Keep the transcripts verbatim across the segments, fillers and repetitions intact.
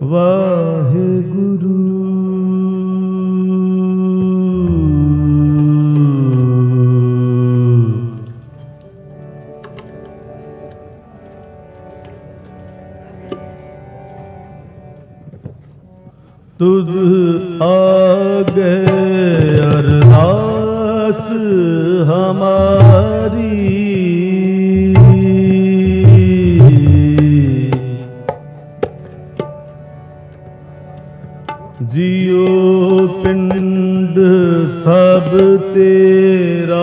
ਵਾਹਿਗੁਰੂ। ਤੁਧ ਆਗੇ ਅਰਦਾਸ ਹਮਾਰੀ, ਜਿਉ ਪਿੰਡ ਸਭ ਤੇਰਾ,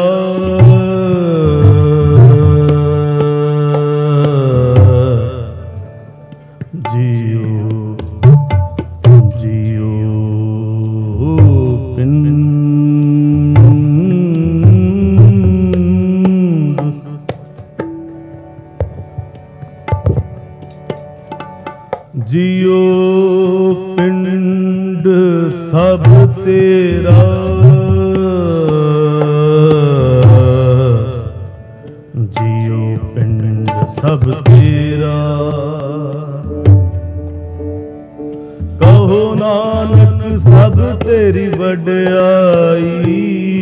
ਜਿਉ ਪਿੰਡ ਸਭ ਤੇਰਾ, ਜਿਉ ਪਿੰਡ ਸਭ ਤੇਰਾ। ਕਹੋ ਨਾਨਕ ਸਭ ਤੇਰੀ ਵਡਿਆਈ,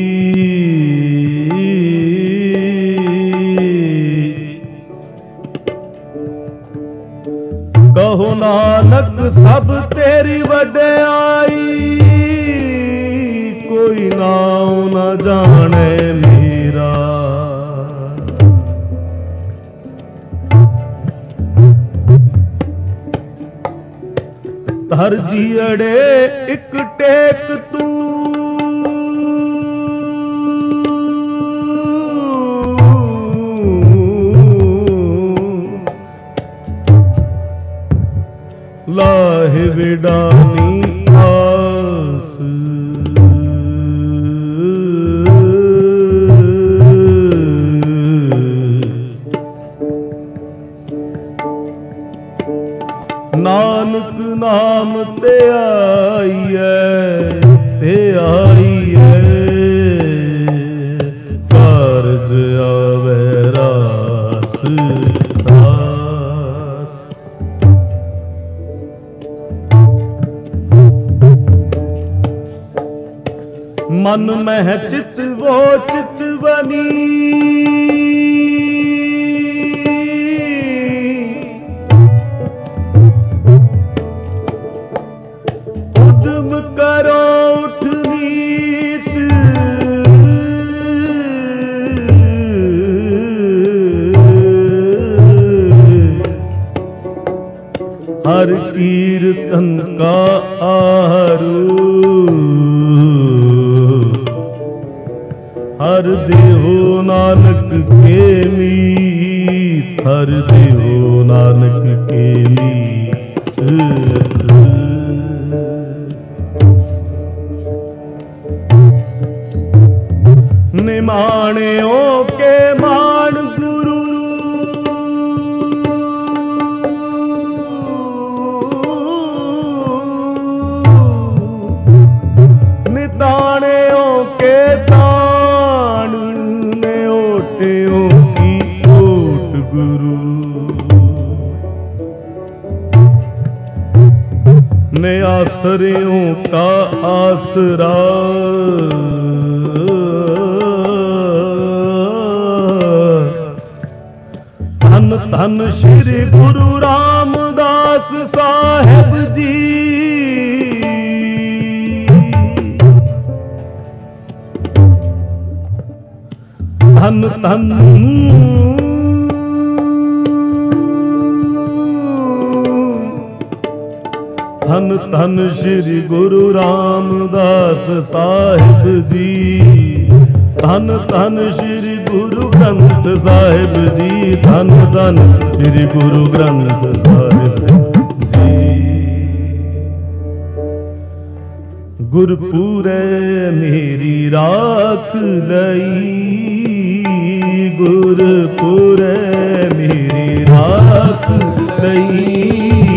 ਕਹੋ ਨਾਨਕ ਸਭ ਤੇਰੀ ਵਡਿਆਈ, ਕੋਈ ਨਾਉ ਨਾ ਜਾਣੇ ਮੇਰਾ। ਧਰ ਜੀਅੜੇ ਇੱਕ ਟੇਕ ਤੂੰ, ਲਾਹੇ ਵਿਡਾਨੀ ਆਸ। ਨਾਨਕ ਨਾਮ ਤੇ ਆਈਐ, ਤੇ ਆਈਐ ਕਾਰਜ ਆਵੈ ਰਾਸ ਰਾਸ। ਮਨ ਮਹਿ ਚਿਤ ਵੋ ਚਿਤ ਬਨੀ, ਉਦਮ ਕਰੋ ਉਠ ਨੀਤ, ਹਰ ਕੀਰਤਨ ਕਾ ਆਰੂ, ਹਰ ਦੇਹੋ ਨਾਨਕ ਕੇ ਮੀਤ, ਹਰ ਦੇਹੋ ਨਾਨਕ ਕੇ ਮੀਤ। ਨਿਮਾਣਿਓ ਕੇ ਮਾਣ ਗੁਰੂ, ਨਿਤਾਣਿਓ ਕੇ ਤਾਣ, ਨੇ ਓਟਿਓ ਕੀ ਓਟ ਗੁਰੂ। ਨੇ ਆਸਰਿਓ ਕਾ ਆਸਰਾ, ਧੰਨ ਧੰਨ ਸ਼੍ਰੀ ਗੁਰੂ ਰਾਮਦਾਸ ਸਾਹਿਬ ਜੀ। ਧੰਨ ਧੰਨ ਧੰਨ ਧੰਨ ਸ਼੍ਰੀ ਗੁਰੂ ਰਾਮਦਾਸ ਸਾਹਿਬ ਜੀ। ਧੰਨ ਧੰਨ ਸ਼੍ਰੀ ਗੁਰੂ ਗ੍ਰੰਥ ਸਾਹਿਬ ਜੀ। ਧੰਨ ਧੰਨ ਸ਼੍ਰੀ ਗੁਰੂ ਗ੍ਰੰਥ ਸਾਹਿਬ ਜੀ। ਗੁਰਪੂਰੈ ਮੇਰੀ ਰਾਖ ਲਈ, ਗੁਰਪੂਰੈ ਮੇਰੀ ਰਾਖ ਲਈ,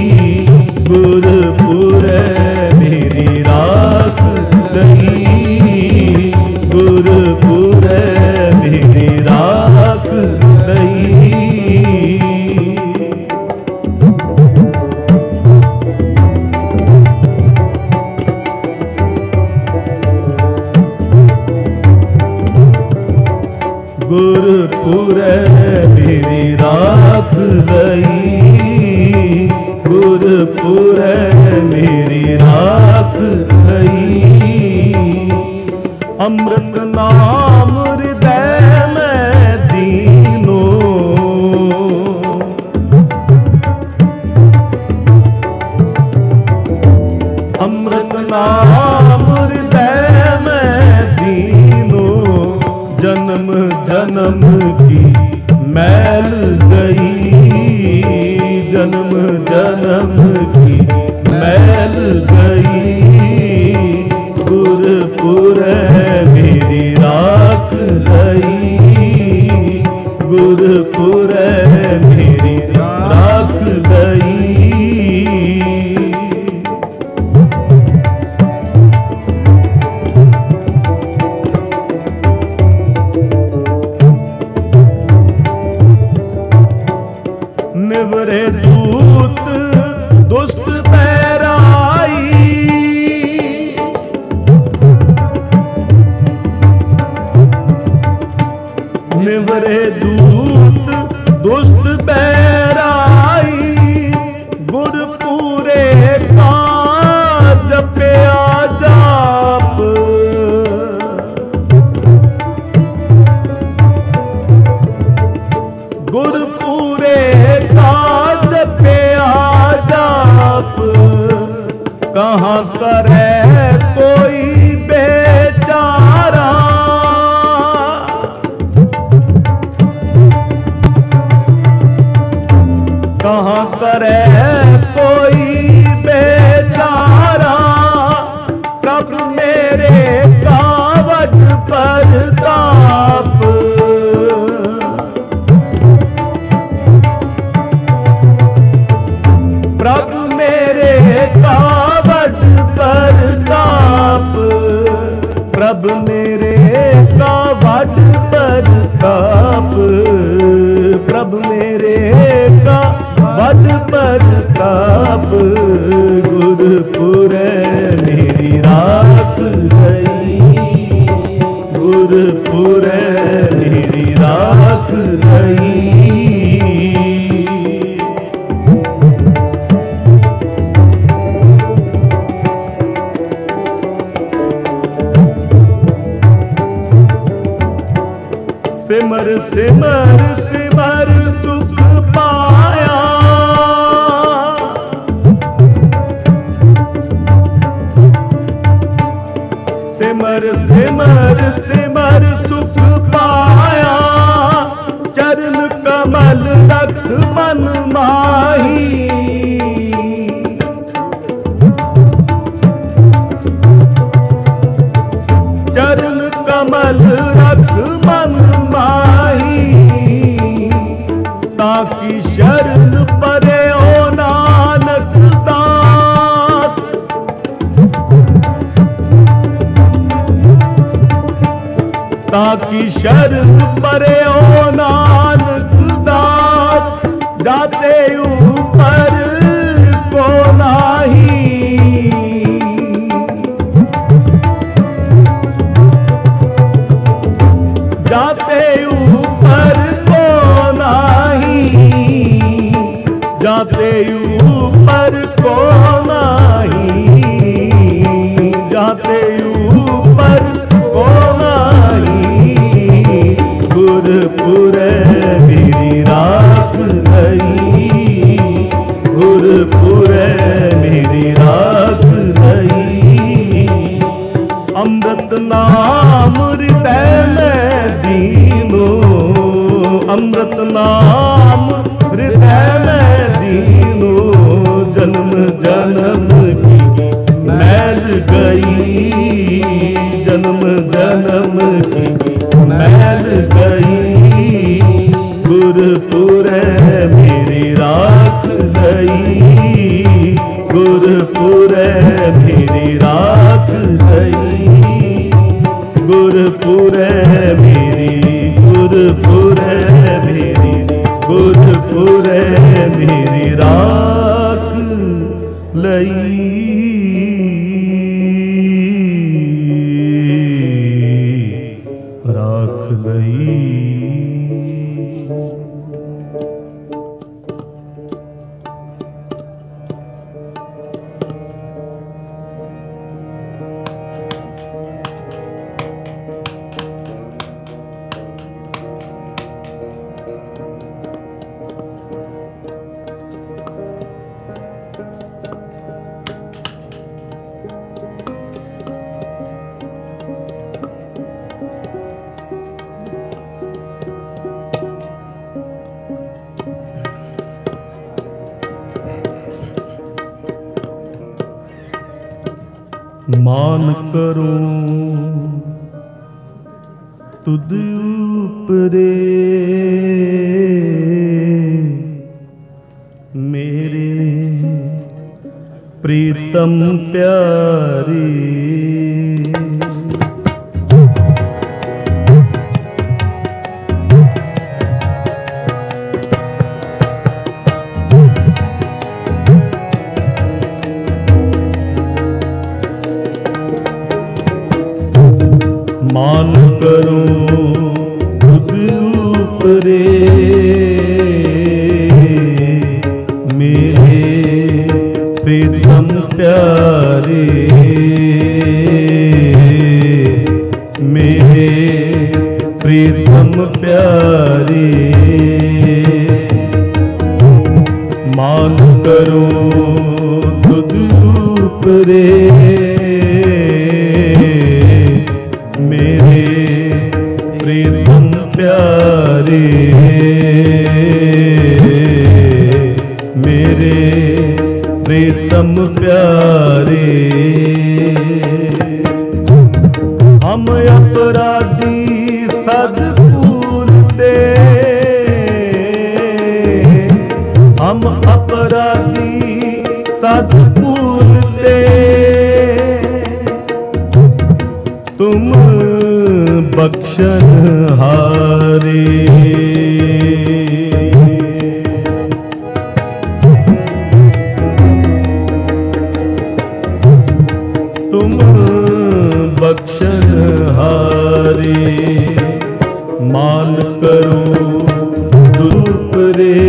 ਗੁਰਪੂਰੈ ਮੇਰੀ ਰਾਖ ਲਈ, ਗੁਰਪੂਰੈ ਮੇਰੀ ਰਾਖ ਲਈ। गुरपुरै मेरी राख लई, गुरपुरै मेरी राख लई। अमृत नाम हृदय में दीनो, अमृत नाम हृदय में दीनो। जन्म जन्म की मैल गई, जन्म जन्म की मैल गई। गुरपुरै मेरी राख लई, गुरपुरै मेरी राख लई। निवरे दूत दुष्ट पैराई, निवरे दूत दुष्ट पैराई। गुरपुरे का जपया जाप, गुरपुरे का जपया जाप। कहाँ करे कोई बेचारा, कहाँ करे कोई बेचारा। प्रभु मेरे कावट परताप, प्रभु मेरे कावट परताप, प्रभु मेरे कावट परताप, प्रभु मेरे कावट परताप। गुरपुरै मेरी राख लई, गुरपुरै मेरी राख लई। सिमर सिमर सिमर सुख पाया, सिमर सिमर सिमर सुख पाया। चरण कमल रख मन माही, चरण कमल रख मन माही। ताकि शरण परे ओ नानक दास, ताकि शरण परे ओ नानक दास। जाते ऊपर को नाही, जाते ऊपर को नाही, जाते ऊपर को नाही, जाते ऊपर को नाही। गुरपुरै मेरी राख लई, गुरपुरै मेरी राख लई। अमृत नाम हृदय में दीनो, अमृत नाम हृदय में दीनो। जन्म जन्म की मैल गई, जन्म जन्म की मैल गई। गुरपुरै मेरी राख लई, गुरपुरै मेरी राख लई। गुरपुरै मेरी, गुरपुरै मेरी, गुरपुरै मेरी राख लई। राख लई। मान करूं तुद उपरे मेरे प्रीतम प्यारे। मान करूं खुद उपरे मेरे प्रीतम प्यारे, मेरे प्रीतम प्यारे। मान करूं खुद उपरे मेरे प्रीतम प्यारे, मेरे प्रीतम प्यारे। हम अपराधी सद्भूल दे, हम अपराधी सद्भूल दे, तुम बख्शन हारे। तुम बख्शन हारे। मान करो धूप रे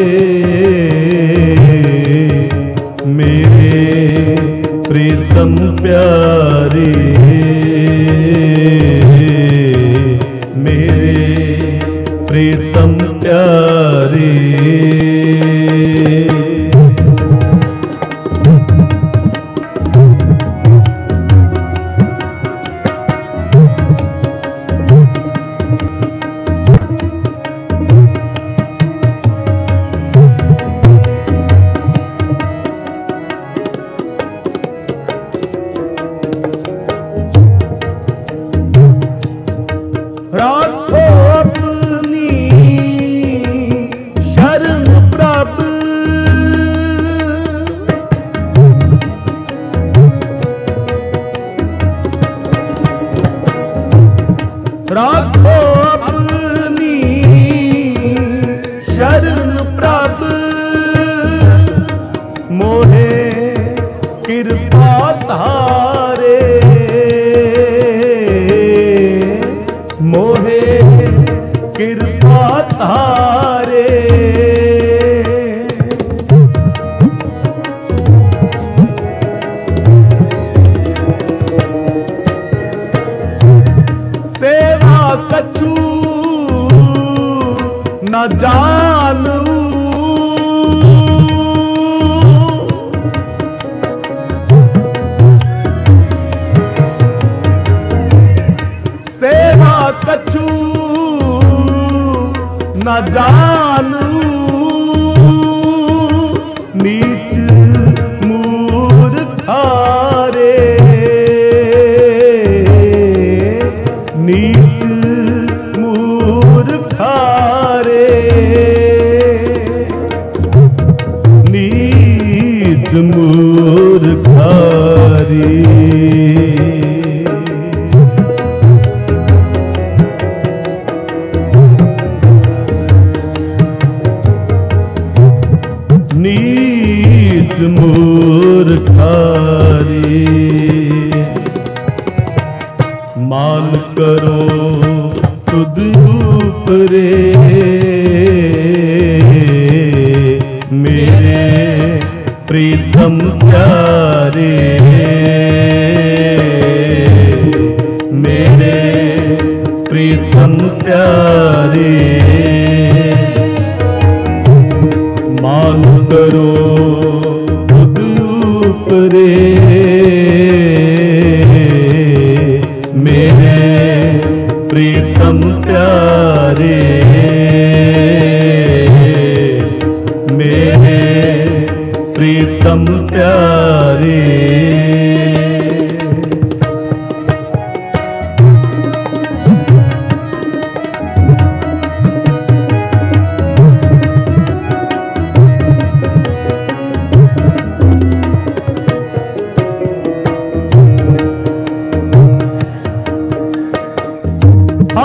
मेरे प्रीतम प्यारे, मेरे प्रीतम प्यारे। राखो अपनी शरण प्रभु, राखो अपनी शरण प्रभु, मोहे कृपा धारे, मोहे कृपा धारे। सेवा कछु न जानू, सेवा कछु न जानू, नीच मूर्खारे, नीच मूर्खारे, नीच मूर्खारे। नीच मूर्खारे। मान करो तुद उपरे मेरे प्रीतम प्यारे, मेरे प्रीतम प्यारे। मान करो खुद उपरे मेरे प्रीतम प्यारे, मेरे प्रीतम प्यारे।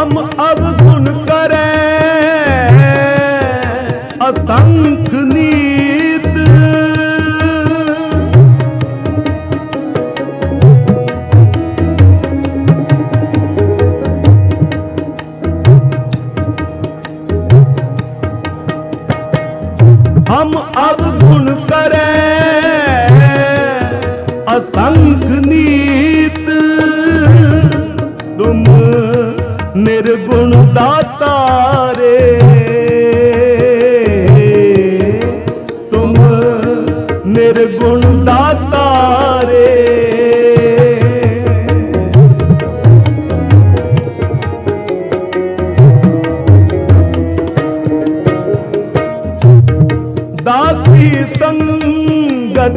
हम अवगुण करे असंख नीत। हम अवगुण करे असंख नीत। तुम निर्गुण दाता रे, तुम निर्गुण दाता रे। दासी संगत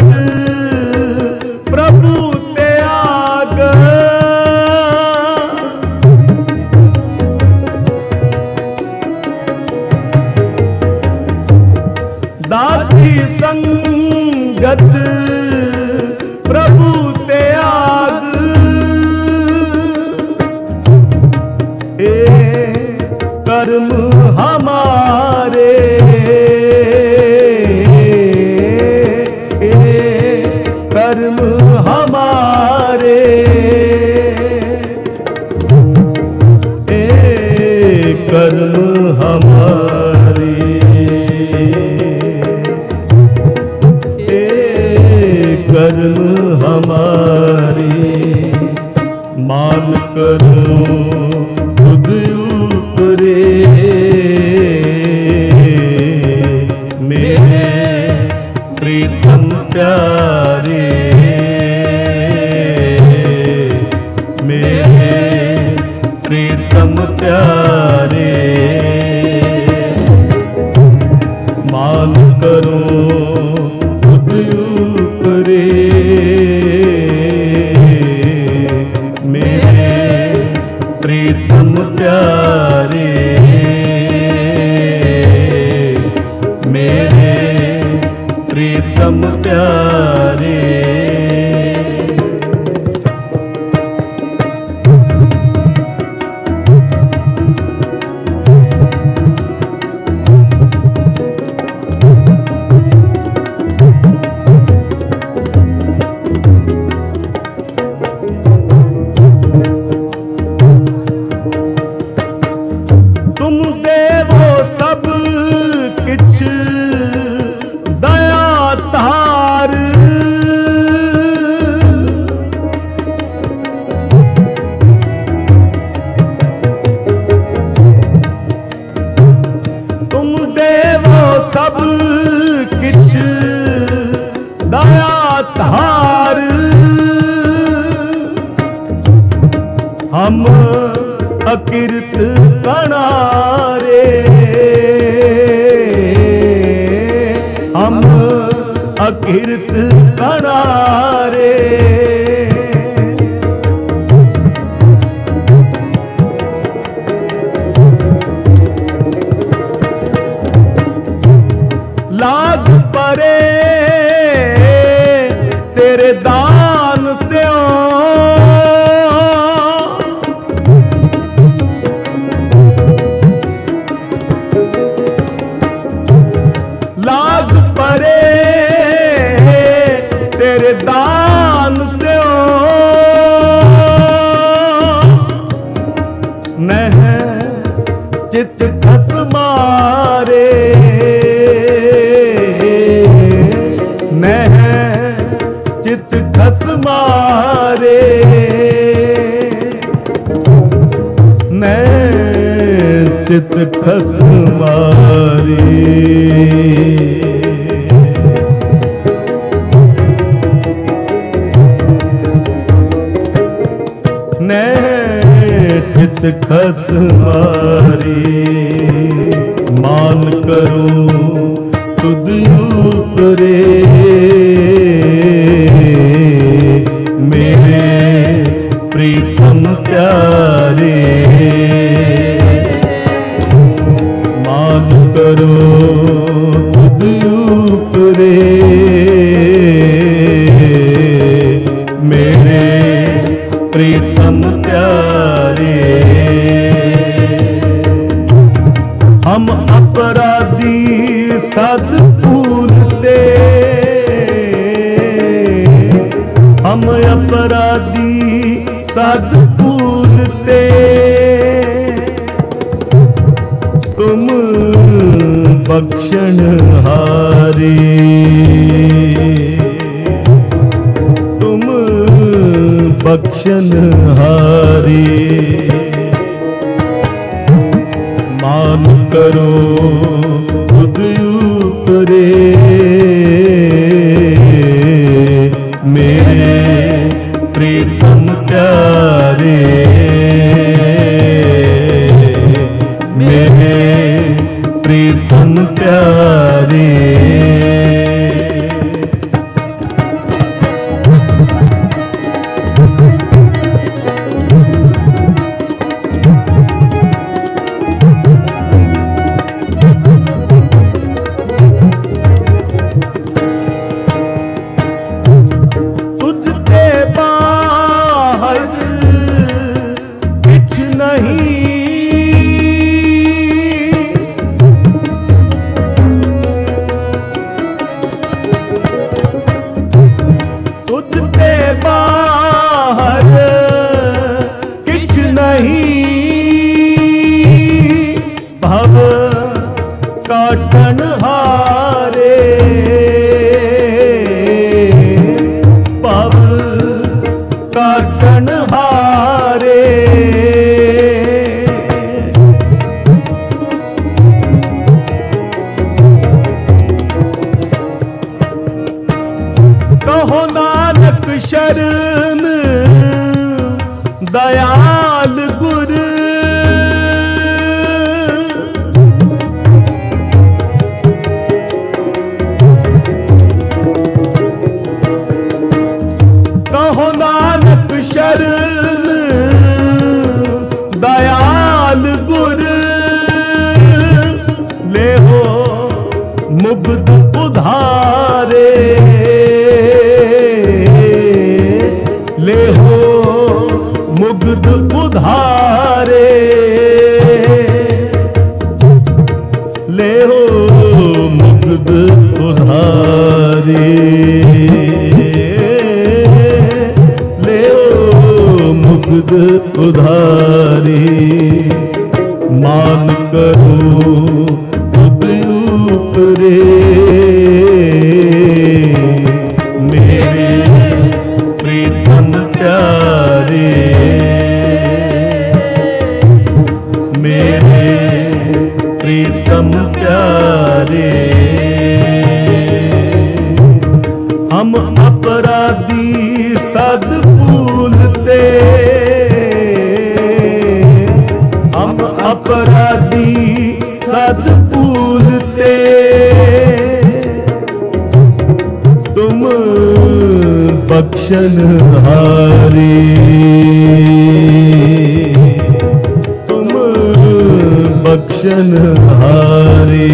प्रभु त्याग। दासी संगत प्रभु त्याग। ए कर्म हमारे, कर्म हमारे। ए कर्म हमारे, ए कर्म हमारे। मान करो खुद ऊपरे मेरे प्रीतम प्यारे। मेरे प्रीतम प्यारे। मान करो खुद ऊपरे मेरे प्रीतम प्यारे। मेरे प्रीतम प्यारे। तुम देवो सब किछ दया तार। तुम देवो सब किछ दया तार। हम अकिरत कणारे, हम अकिरत कणारे। लाग परे तेरे दान से लाग परे तेरे दान से नह चित खस मारे। नह चित खस मारे। नह चित खस मारे। चित खस मारे। मान करो तुद ऊपरे मेरे प्रीतम प्यारे। मान करो तुद ऊपरे मेरे प्रीतम प्यारे। हम अपराधी सद भूलते, तुम बख्शण हारे, तुम बख्शण हारे। मान करो खुद ऊपरे, मेरे प्रीतम प्यारे, मेरे प्रीतम प्यारे। तुझते बाहर कुछ नहीं, तुझते बाहर कुछ नहीं, भव काटन हारे, भव काटन हारे। कहो नानक शरण दयाल गुर, कहो नानक शरण दयाल गुर, ले हो मुग्ध उधारे, ले हो मुग्ध उधारे, ले हो मुग्ध उधारे, ले हो मुग्ध उधारे। मान करो खुद ऊपरे, मेरे प्रीतम प्यारे, मेरे प्रीतम प्यारे। हम अपराधी सद भूलते, हम अपराधी सद भूलते, तुम बख्शन हारे, तुम बख्शन हारे।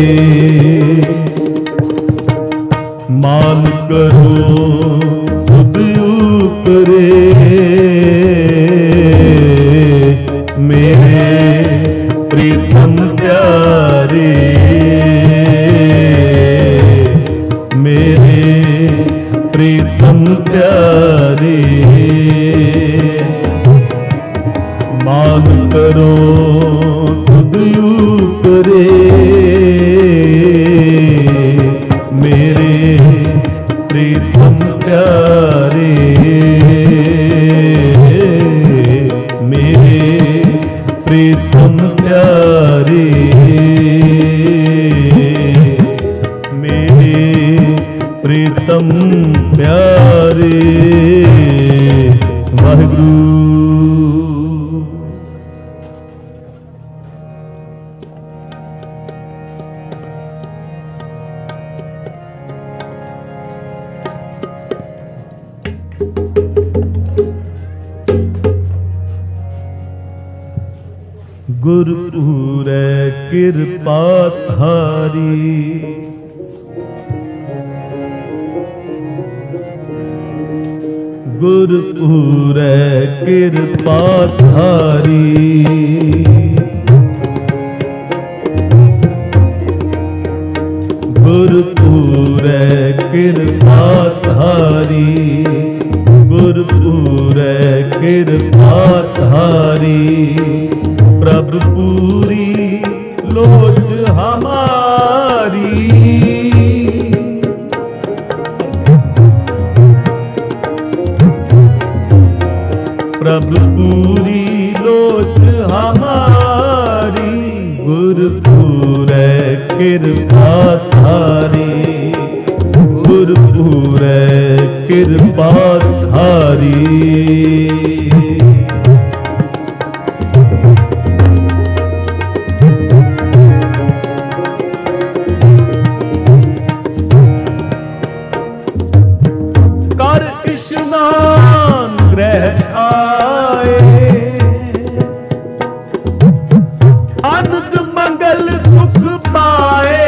मान करो खुद ऊपरे, मेरे प्रीतम प्यारे, मेरे प्रीतम प्यारे। मान करो खुद ऊपरे, मेरे प्रीतम प्यारे, मेरे प्रीतम प्यारे, मेरे प्रीतम प्यारे। वाहिगुरु। गुरपुरै कृपा थारी, गुरपुरै कृपा थारी, गुरपुरै कृपा थारी, गुरपुरै धारी। प्रभु पूरी लोच हमारी, प्रभु पूरी लोच हमारी। गुरु पूरै कृपा धारी, गुरु पूरै कृपा धारी। कर स्नान ग्रह आए, आनंद मंगल सुख पाए।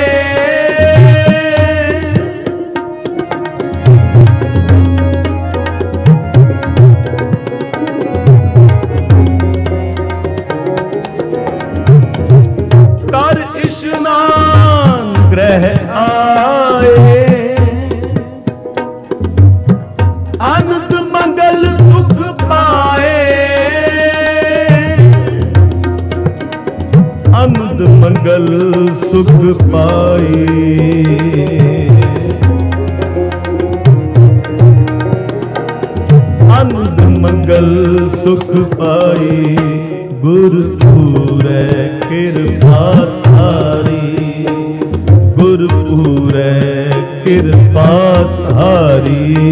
कर स्नान ग्रह आए, आनंद मंगल सुख पाए। आनंद मंगल सुख पाए। आनंद मंगल सुख पाए। गुरु पूरै कृपा धारी, गुरु पूरै कृपा धारी।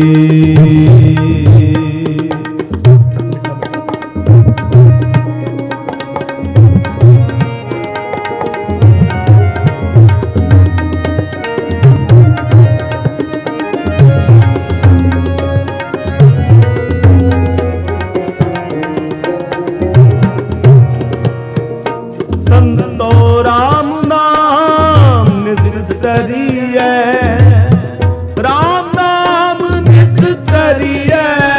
संतो राम नाम निस्तरिय, राम नाम निस्तरिय।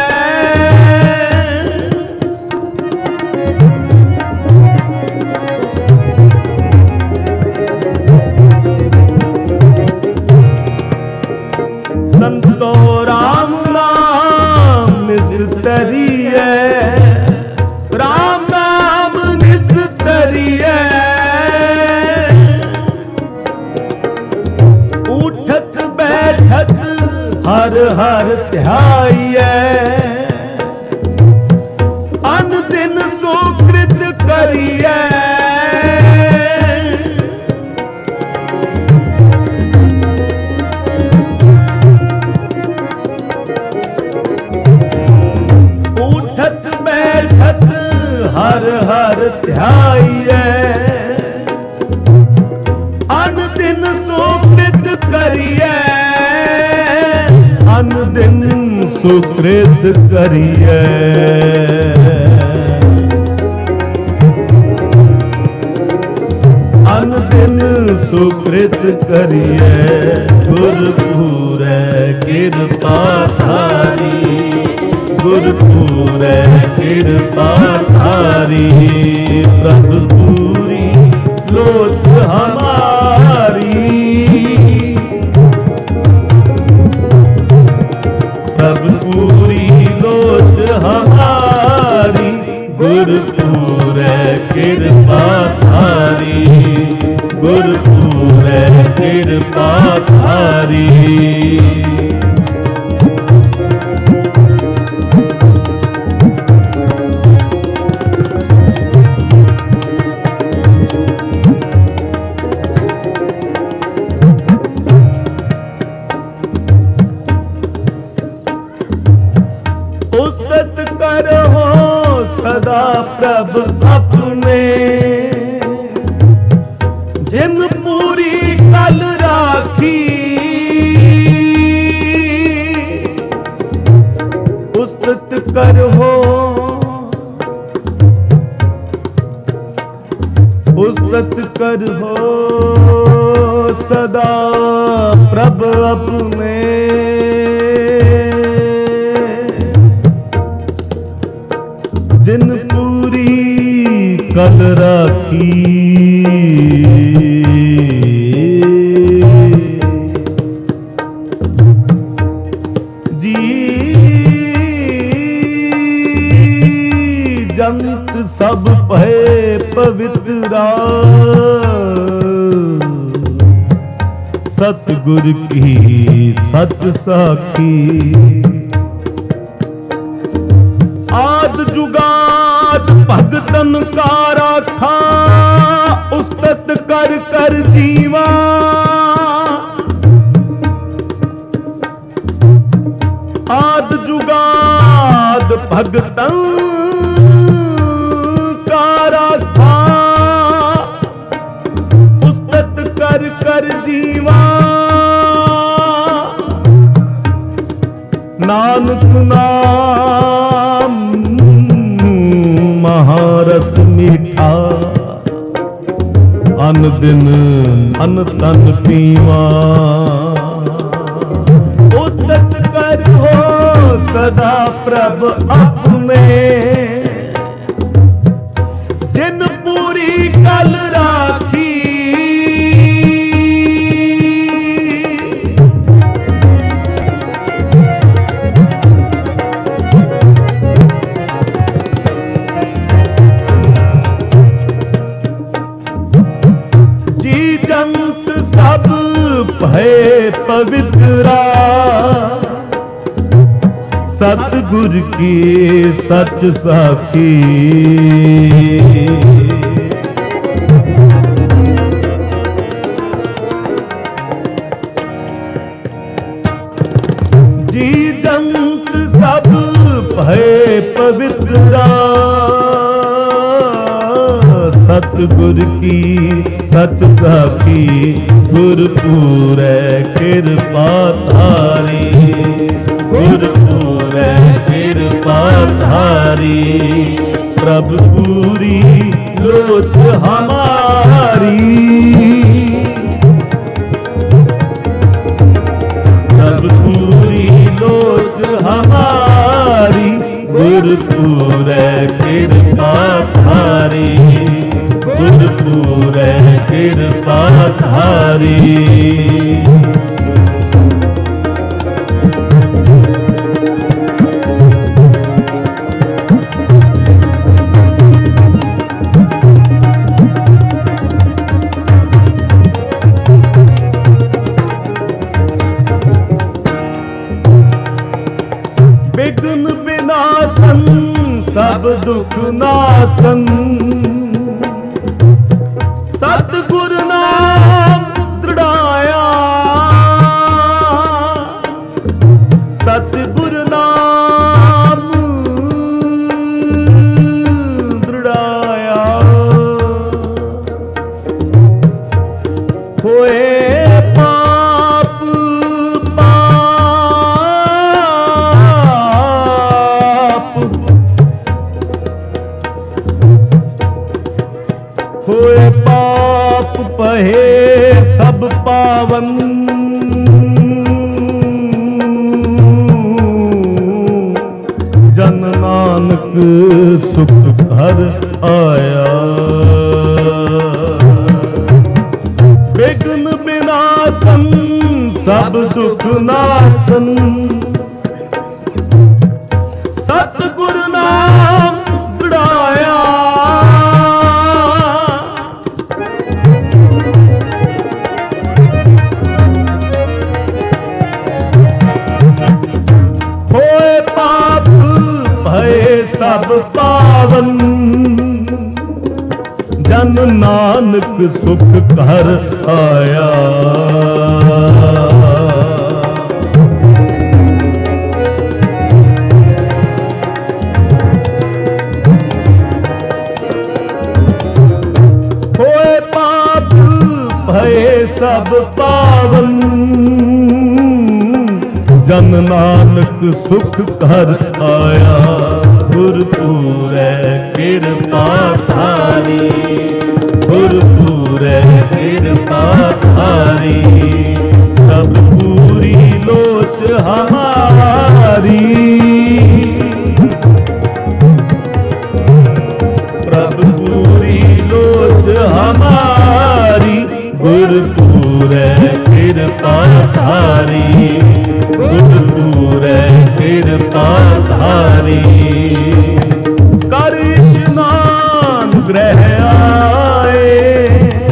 संतो राम नाम निस्तरिय, राम नाम निस्तरिय। उठत बैठत हर हर ध्याइयै, अन दिन सुकृत करियै। उठत बैठत हर हर ध्याइयै, अन दिन सुकृत करियै। अन दिन सुकृत करियै। अन दिन सुकृत करियै। गुरु पूरै कृपा धारी, गुरु पूरै कृपा धारी। प्रभु पूरी लोच हमारी, प्रभु पूरी लोच हमारी। गुरु पूरै कृपा धारी, गुरु पूरै कृपा धारी। उस्तत करहो सदा प्रभ अपने, जिन पूरी कल राखी। उस्तत करहो, उस्तत करहो सदा प्रभ अपने, जिन पूरी कल राखी। जी जंत सब भय पवित्रा सतगुर की सच साखी आद जुगाद भगतन का राखा उस्तत कर कर जीवा आद जुगाद भगतन का राखा उस्तत कर कर जीवा नानक नाम महारस मीठा अन दिन अन तन पीवा उस्तत कर हो सदा प्रभ अपने जिन पूरी कल राखी जी जंत सब भय पवित्रा सतगुर की सच साखी जी जंत सब भय पवित्रा सतगुर की सच साखी गुरपुरै कृपा धारी गुरपुरै कृपा धारी प्रभु पूरी लोच हमारी प्रभु पूरी लोच हमारी गुरपुरै कृपा धारी गुरपुरै कृपा धारी विघ्न विनाशन सब दुख नाशन सतगुर नाम दृढ़ाया सतगुर नाम दृढ़ाया होए होए पाप पहे सब पावन जन नानक सुख घर आया विघ्न विनाशन सब दुख नाशन सतगुर नाम दृढ़ाया सब पावन जन नानक सुख घर आया होए पाप भय सब पावन जन नानक सुख घर आया गुरपुरै कृपा धारी गुरपुरै कृपा धारी तब पूरी लोच हमारी प्रभु पूरी लोच हमारी गुरपुरै कृपा धारी गुरपुरै कृपा धारी कर ग्रह आए,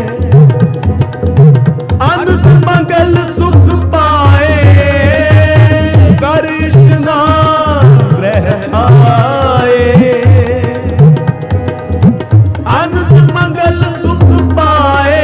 आनंद मंगल सुख पाए, कर स्नान ग्रह आए। आनंद मंगल सुख पाए,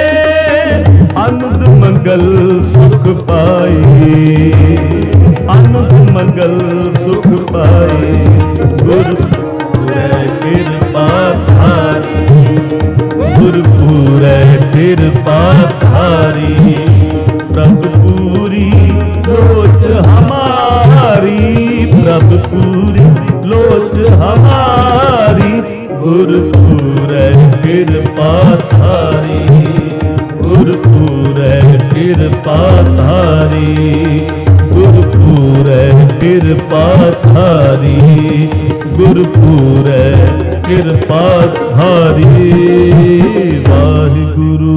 आनंद मंगल सुख पाए, आनंद मंगल सुख पाए। गुरपुरै कृपा धारी, गुरपुरै कृपा धारी, प्रभु पूरी लोच हमारी, प्रभु पूरी लोच हमारी। गुरपुरै कृपा धारी, गुरपुरै कृपा धारी, गुरपुरै कृपा धारी, गुरपुरै कृपा धारी। वाहिगुरु।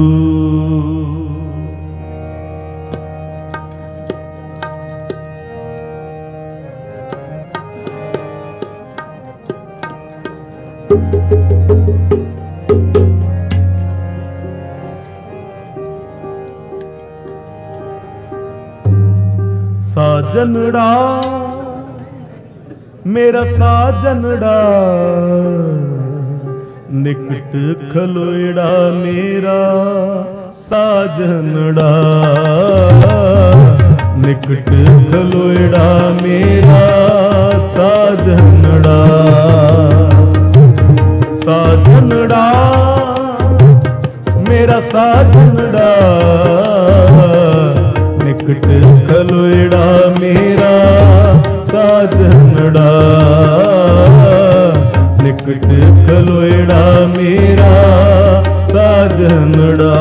साजनड़ा मेरा साजनड़ा, निकट खलोड़ा मेरा साजनड़ा, निकट खलोड़ा मेरा साजनड़ा। साजनड़ा मेरा साजनड़ा, निकट खलोड़ा मेरा साजनड़ा, निकट खलोड़ा मेरा साजनड़ा।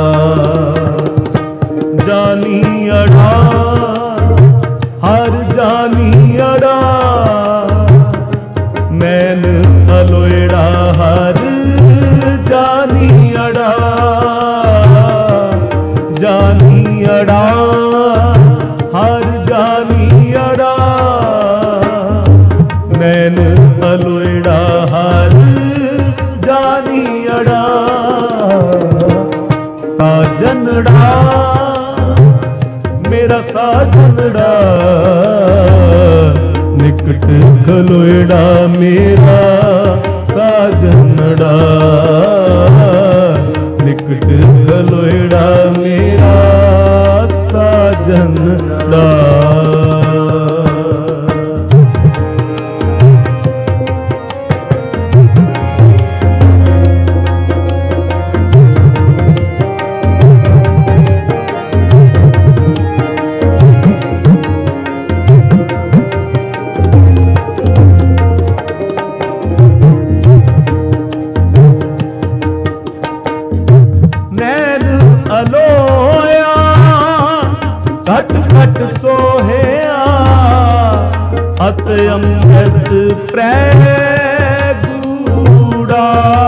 जानी अड़ा हर जानी अड़ा, नैन खलोड़ा हर जानी अड़ा, जानी अड़ा हर जानी अड़ा, नैन अलोड़ा हर जानी अड़ा। साजनड़ा मेरा साजनड़ा, निकट खलोड़ा मेरा साजनड़ा, निकट खलोड़ा मेरा साजनड़ा। नैन अलोया घट घट सोहया, अत अमृत प्रगूढ़ा।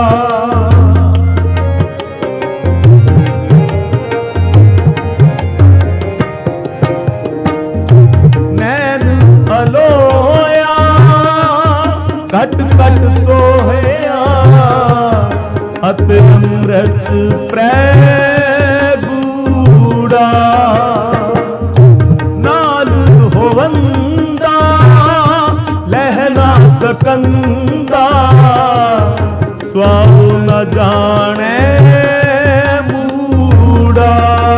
नैन अलोया घट घट सोहया, अत अमृत प्रगूढ़ा। नाल होवंदा लहना सकंदा, स्वाऊ न जाने मूढ़ा।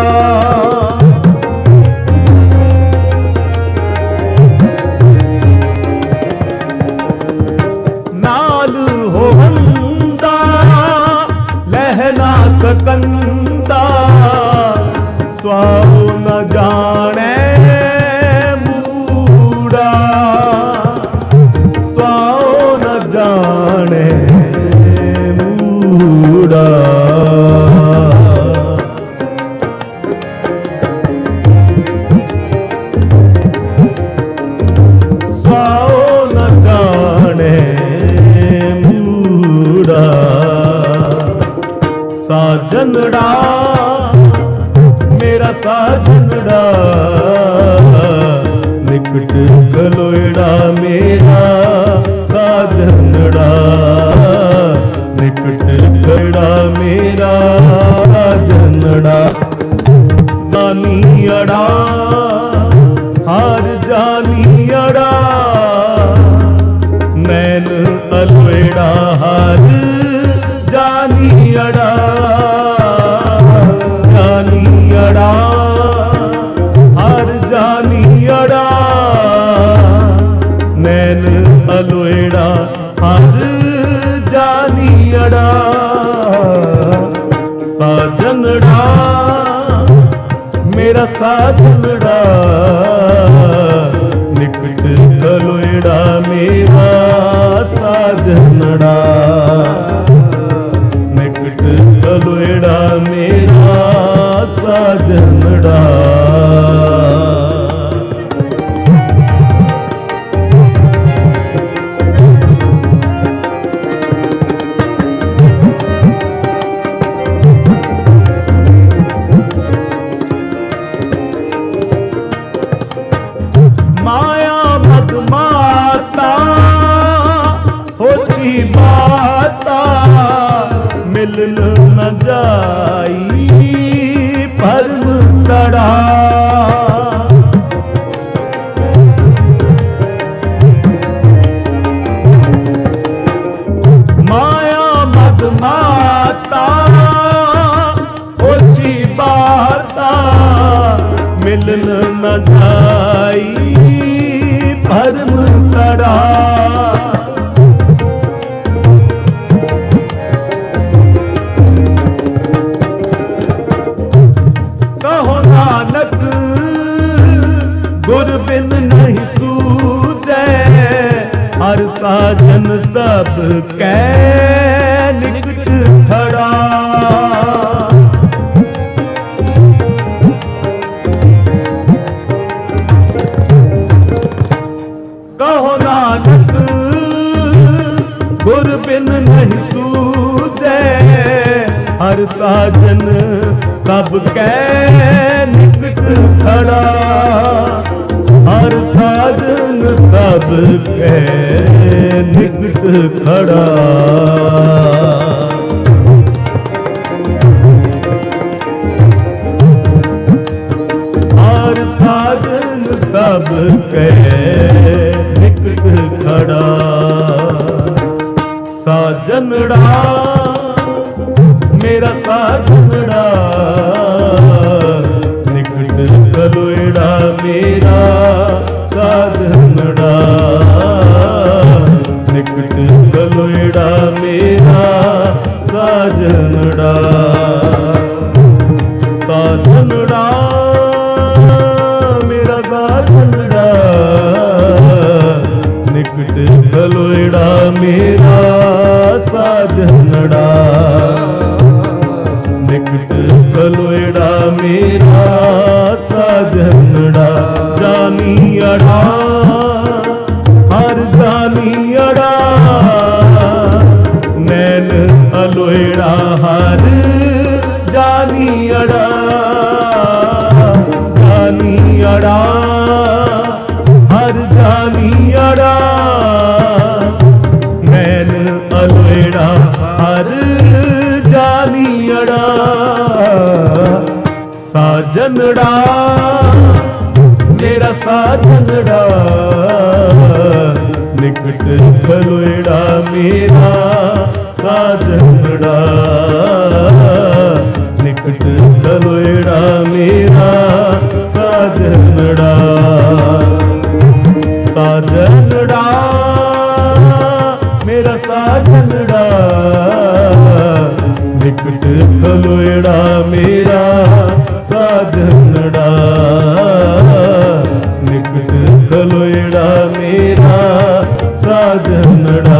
नाल होवंदा लहना सकंदा, स्वाऊ न जाने मूढ़ा, स्वाऊ न जाने मूढ़ा। स्वाऊ न जाने मूढ़ा। साजनड़ा मेरा साजनड़ा, निकट खलोड़ा मेरा साजनड़ा, निकट अड़ा साजनड़ा मेरा साजनड़ा निकट कलोड़ा मेरा साजनड़ा निकट कलोड़ा मेरा साजनड़ा माया मद माता होची बाता मिलन न जाई परम तड़ा माया मद माता होची बाता मिलन न जाई परम तड़ा कहो नानक गुर बिन नहीं सूझे हर साजन सब कै निकट खड़ा कहो नानक गुर बिन नहीं सूझे हर साजन सब कै निकट खड़ा हर साजन सब कै निकट खड़ा हर साजन सब कै खड़ा साजनड़ा मेरा साजनड़ा निकट कलोड़ा मेरा साजनड़ा निकट कलोड़ा मेरा साजनड़ा साजनड़ा मेरा साजनड़ा निकट कलोड़ा मेरा साजनड़ा निकट कलोड़ा मेरा साजनड़ा जानी अड़ा हर जानी अड़ा नैन अलोड़ा हर जानी अड़ा जानी अड़ा हर जानी अड़ा नैन अलोड़ा हर जानी अड़ा साजनड़ा मेरा साजनड़ा निकट कलोड़ा मेरा साजनड़ा निकट कलोड़ा मेरा साजनड़ा साजनड़ा मेरा साजनड़ा निकट कलोड़ा मेरा साजनड़ा निकट कलोड़ा मेरा साजनड़ा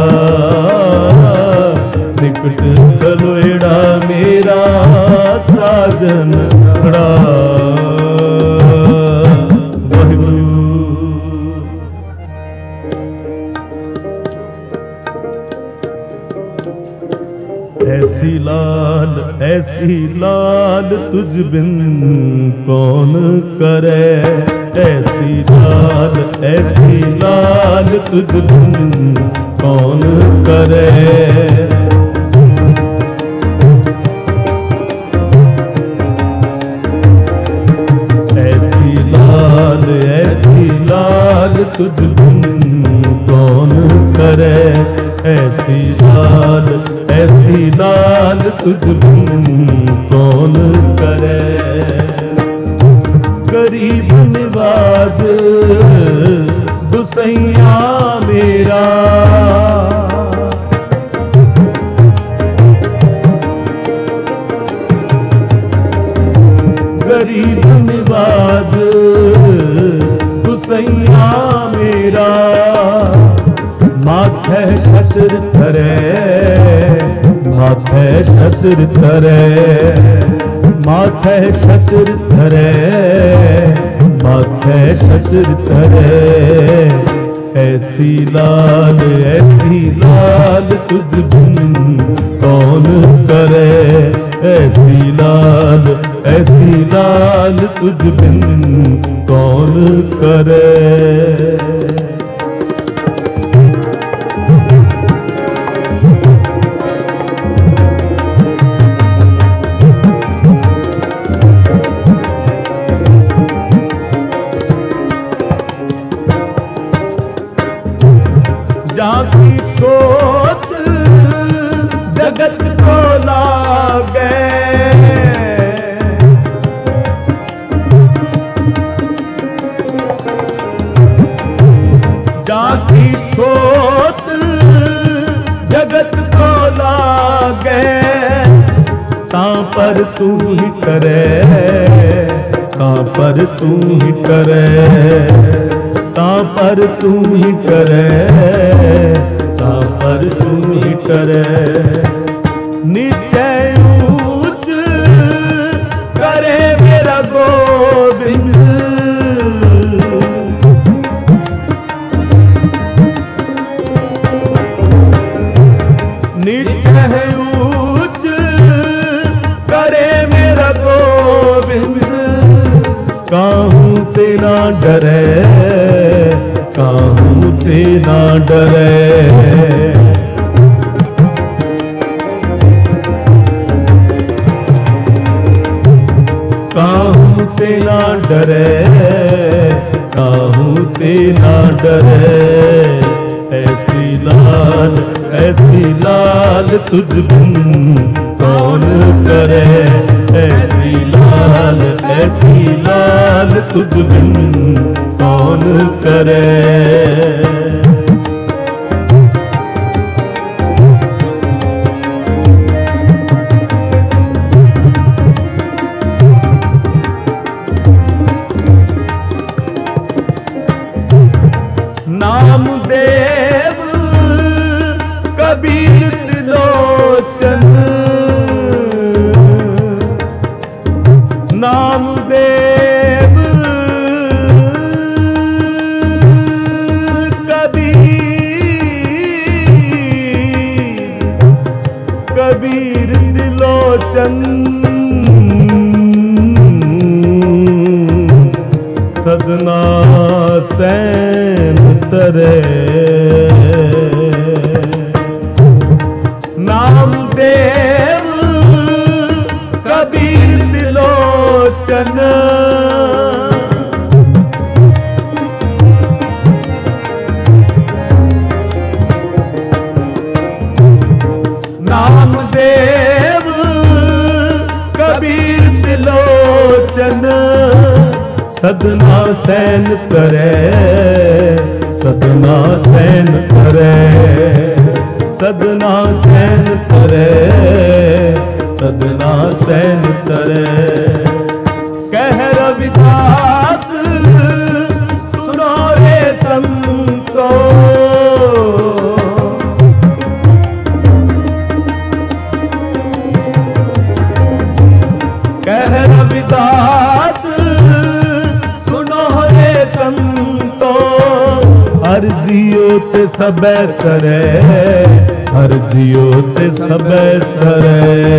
निकट कलोड़ा मेरा साजनड़ा ऐसी लाल ऐसी लाल तुझ बिन कौन करे ऐसी लाल ऐसी लाल तुझ बिन कौन करे ऐसी लाल ऐसी लाल तुझ बिन कौन करे ऐसी लाल ऐसी लाल तुझ बिन कौन करे गरीब निवाज गुसैया मेरा शस्त्र धरे, माथे शस्त्र धरे, माथे शस्त्र धरे, माथे शस्त्र धरे। ऐसी लाल ऐसी लाल तुझ बिन कौन करे, ऐसी लाल ऐसी लाल तुझ बिन कौन करे। जाकी सोत जगत को लागे, जाकी सोत जगत को लागे, तां पर तू ही करे, तां पर तू ही करे, तां पर तू ही करे, तां पर तू ही करे। नीचे ऊंच करे मेरा गोविंद, नीचे ऊंच करे मेरा गोविंद। काहू ते ना डरे, काहू ते ना डरे, काहू ते ना डरे, काहू ते ना डरे। ऐसी लाल ऐसी लाल तुझ बिन कौन करे, ऐसी लाल ऐसी लाल तुझ बिन कौन करे। नामदेव कबीर त्रिलोचन, नामदेव कबीर कबीर त्रिलोचन। सजना सैन तरे, नामदेव कबीर त्रिलोचन। नामदेव कबीर त्रिलोचन। सजना सैन करे, सजना सैन करे, सजना सैन करे, सजना सैन करे। कह रविदास सुनो रे संतो, कह रविदास हर जियो ते सबे सरे, हर जियो ते सबे सरे।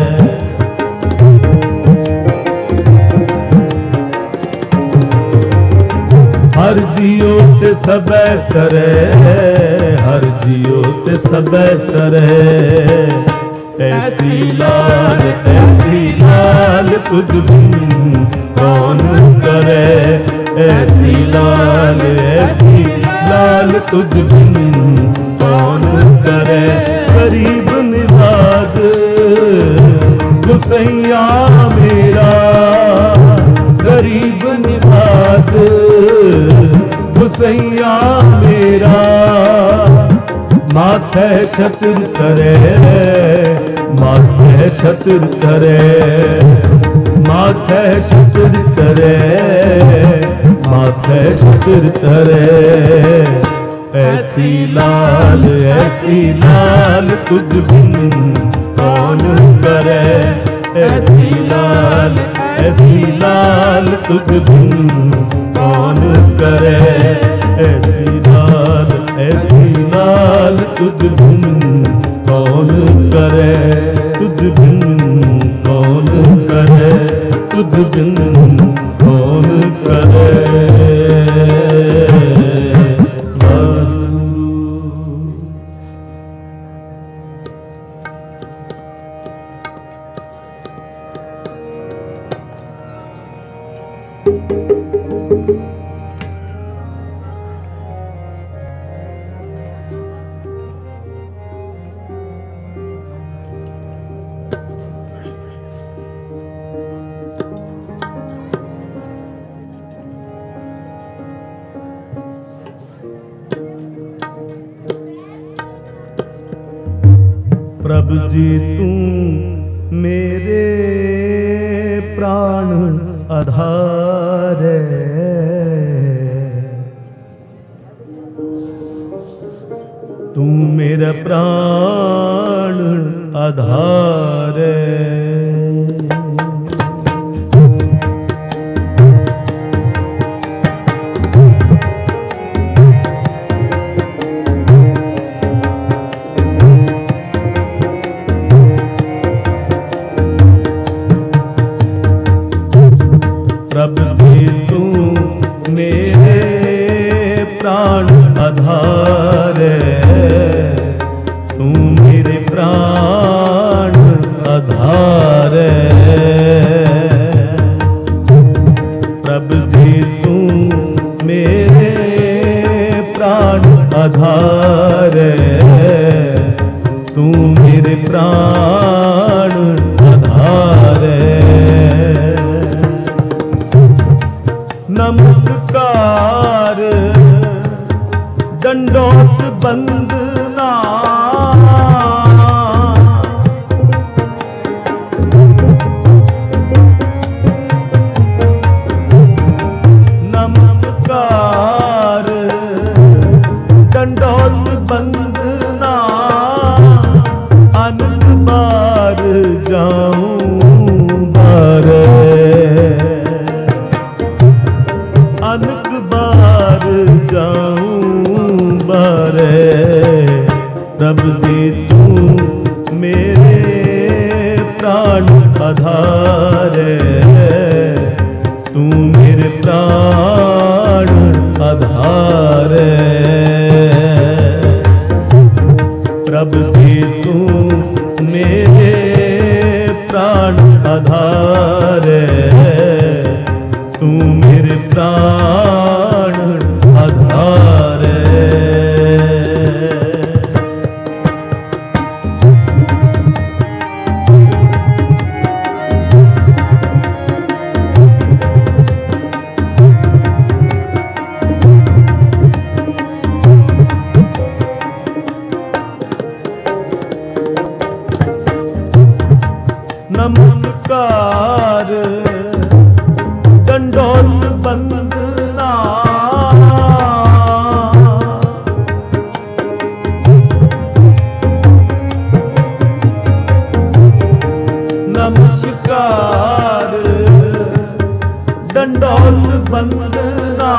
हर जियो ते सबे सरे, हर जियो ते सबे सरे। ऐसी लाल ऐसी लाल तुझ बिन कौन करे, ऐसी लाल ऐसी लाल तुझ बिन कौन करे। गरीब निवाज गुसैया मेरा, गरीब निवाज गुसैया मेरा। माथे शस्त्र करे, माथे शस्त्र करे, माथे शस्त्र करे, माथे शस्त्र करे। ऐसी लाल ऐसी लाल तुझ बिन कौन करे, ऐसी लाल ऐसी लाल तुझ बिन कौन करे, ऐसी लाल ऐसी लाल तुझ बिन कौन करे, तुझ बिन कौन करे, तुझ बिन कौन करे। प्रभु जी तू मेरे प्राण आधार है, तू मेरा प्राण आधार है। प्रभु जी तू मेरे प्राण आधार है, तू मेरे प्राण आधार है। प्रभु जी तू मेरे प्राण आधार है, तू मेरे प्राण आधार है। नमस्कार दंडोत बंदना, नमस्कार दंडोत बंदना, अनंत बार जाऊं बारे, अनक बार जाऊं बारे। प्रभु जी तू मेरे प्राण आधार है, तू मेरे प्राण आधार है। प्रभु जी तू मेरे प्राण आधार है, तू मेरे प्राण आधार है। नमस्कार दंडोत बंदना, नमस्कार दंडोत बंदना,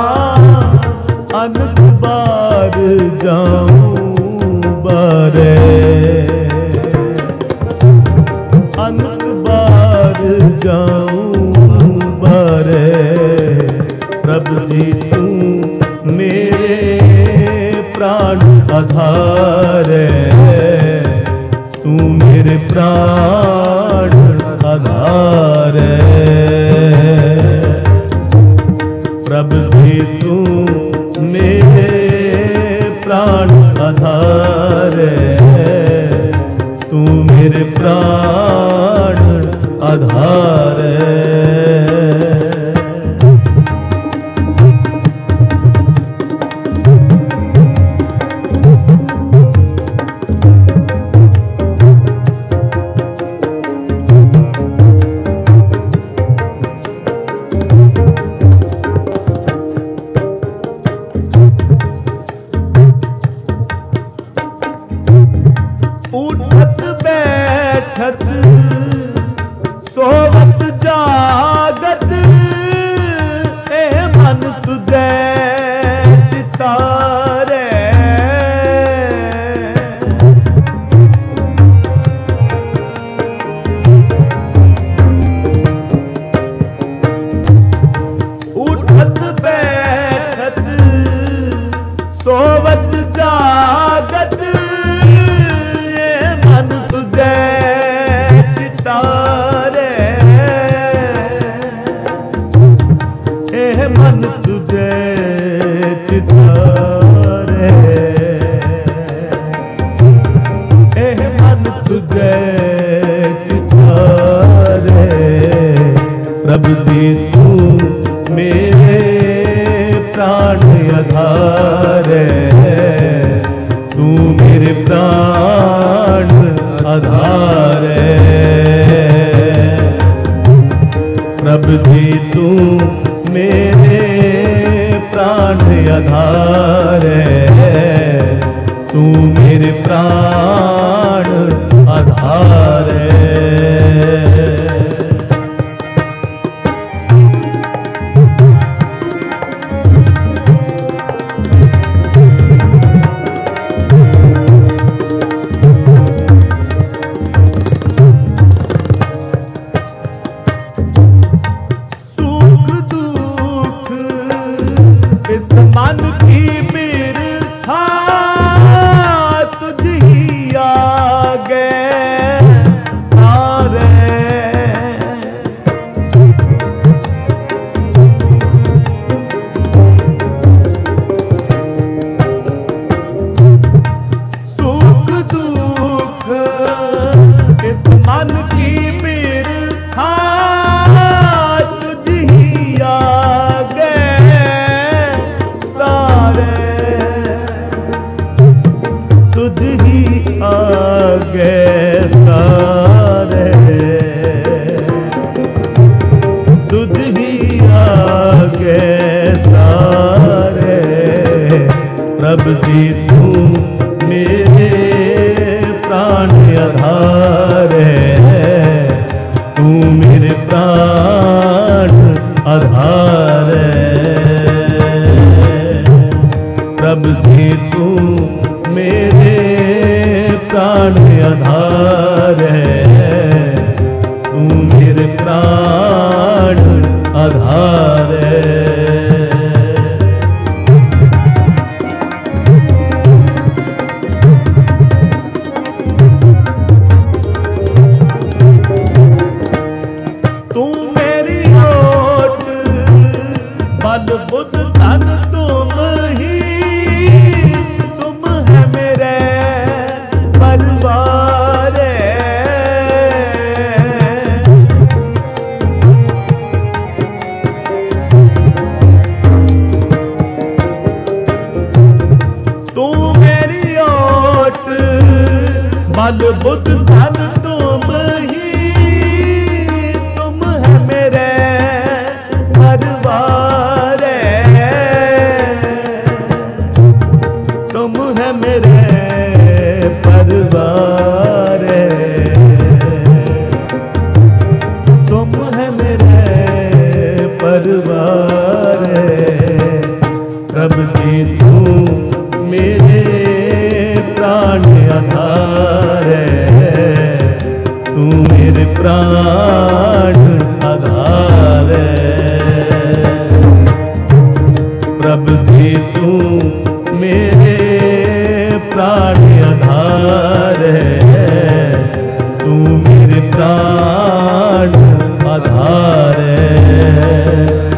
अनक बार जाऊं बारे, अनक बार जाऊं बारे। प्रभु जी तू मेरे प्राण आधार है, तू मेरे प्राण आधार है। प्रभु जी तू मेरे प्राण आधार है, तू मेरे प्राण आधार है। बैठत सोवत जागत ए मन तुझे चितारे। उठत बैठत सोवत जागत ए मन तुझे चितारे। ए मन तुझे चितारे। ए मन तुझे चितारे। प्रभु जी तू मेरे प्राण आधार है, तू मेरे प्राण आधार है। प्रभु जी तू मेरे प्राण आधार है, तू मेरे प्राण आधार है। इस मन की बिरथा तुझ ही आगे सारे। सुख दुख इस मन की बिरथा तुझ ही आगे तुझ ही आगे सारे। तुझ ही आगे सारे। प्रभु जी तू मेरे प्राण आधार है, तू मेरे प्राण आधार है। प्रभु जी तू मेरे प्राण आधार है, तू मेरे प्राण आधार है। तू मेरी ओट बल बुद्ध धन तुम ही, तुम है मेरे परिवार। तू मेरी ओट बल बुद्ध धन तुम ही, तुम है मेरे परिवार। तुम है मेरे परिवार। तुम है मेरे परिवार। प्रभु जी तू मेरे प्राण आधार है, तू मेरे प्राण आधार है। प्रभु जी तू मेरे प्राण आधार है, तू मेरे प्राण आधार है।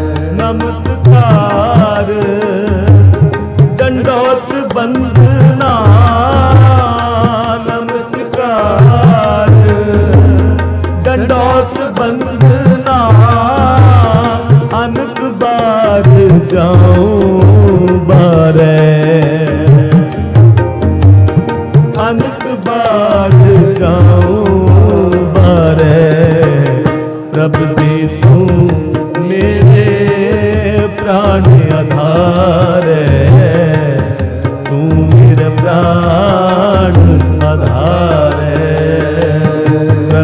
नमस्कार दंडोत बंदना, नमस्कार दंडोत बंदना। अनक बार जाऊं बारे, अनक बार जाऊं बारे। प्रभु जी तू मेरे प्राण आधार है, तू मेरे प्राण आधार है।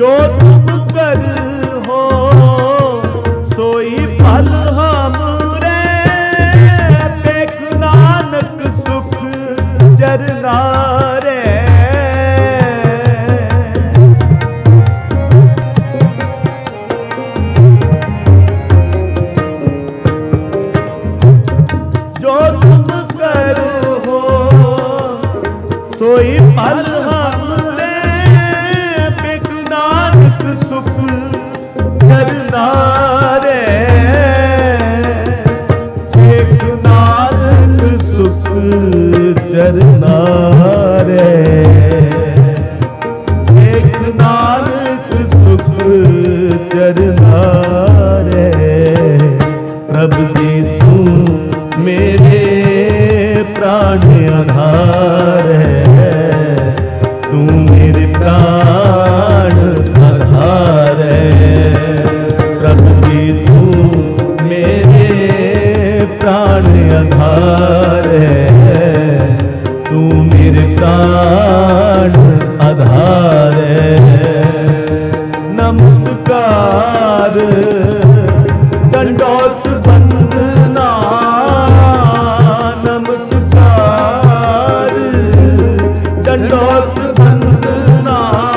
जो तुम कर हो सोई फल हमरे, देख नानक सुख चरना रे। जो तुम करो हो सोई फल हमरे, बिक नानक सुख चरना रे। बिक नानक सुख चरना रे। बिक नानक सुख चरना रे। प्रभु जी तू मेरे प्राण आधार है, तू मेरे प्राण आधार है। प्रभु जी तू मेरे प्राण आधार है, तू मेरे प्राण आधार है। नमस्कार दंडोत बंदना, नमस्कार दंडोत बंदना।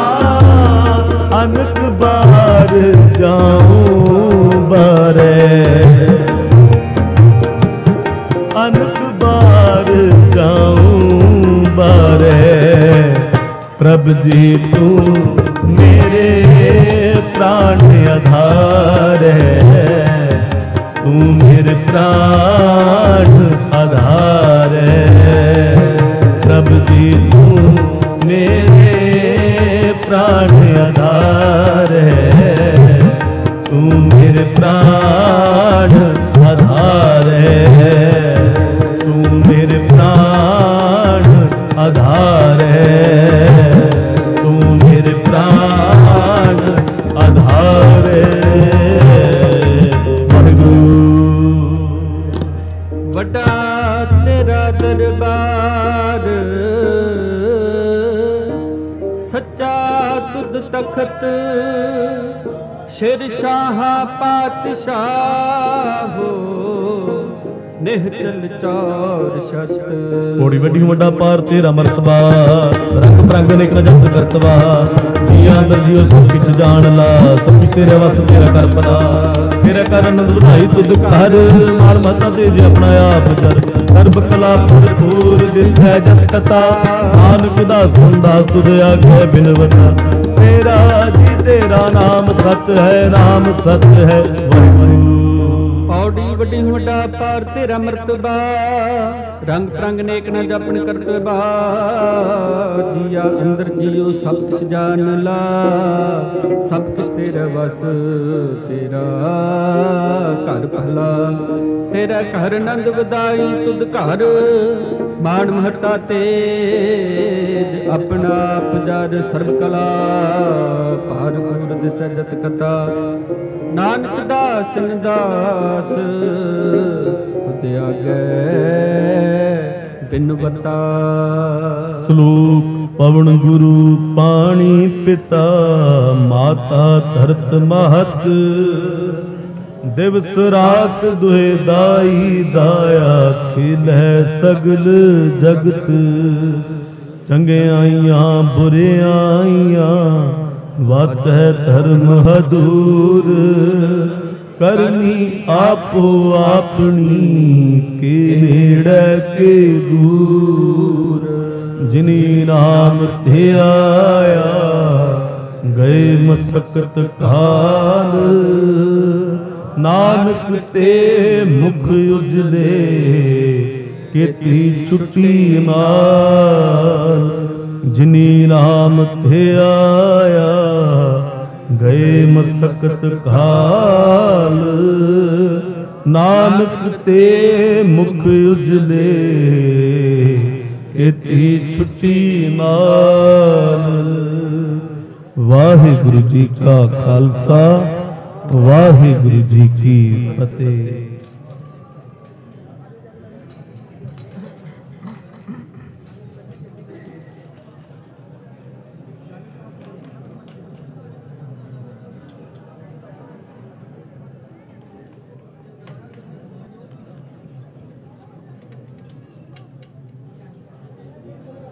अनक बार जाऊं बारे, अनक बार जाऊं बारे। प्रभु जी तू मेरे प्राण आधार है, तू मेरे प्राण आधार है। प्रभु जी तू मेरे प्राण आधार है, तू मेरे प्राण आधार है। तू मेरे प्राण आधार है, तू मेरे प्राण आधार है। वड्डा तेरा दरबार, सच्चा तुद तखत, शेरशाह पातशाह हो, निहचल चौर शत। कोड़ी वड्डी वड्डा पार तेरा मरतबा, रंग बरंग नेक नजत करतवा। जिया अंदर जियो सब किछ जान ला, सब कुछ तेरे वस तेरा कर पला। तेरा कर आनंद ਵਧਾਈ तुद कर, माल महता तेज अपना आप कर। सर्ब कला भरपूर दिसै जत कथा, नानक दास संदास तुद आगे बिनवता। तेरा जी तेरा नाम सत है, नाम सत है वाहिगुरू। पौड़ी वड्डी वड्डा पार तेरा मरतबा, रंग परंग नेक न जपन करतबा। जिया अंदर जियो सब कुछ जान ला, सब कुछ तेरा बस तेरा घर भला। तेरा घर नंद ਵਧਾਈ तुद घर, मान महता तेज अपना आप जर। सर्व कला पार पूर दिसै जत कथा, नानक दास दास तुद आगे बिनवता। श्लोक पवन गुरु पानी पिता, माता धरत महत। दिवस रात दुहे दाई दाया, खिलै सगल जगत। चंगे आइयां बुरे आइयां, वातै धर्म हदूर। करनी आपो आपनी, के नेड़े के दूर। जिनी नाम ते आया, गए मसकत काल। नानक ते मुख उजले, केती छुट्टी माल। जिनी नाम ते आया, गए मसकत काल। नानक ते मुख उजले, केती छुट्टी नाल। वाहिगुरु जी का खालसा, वाहिगुरु जी की फतेह।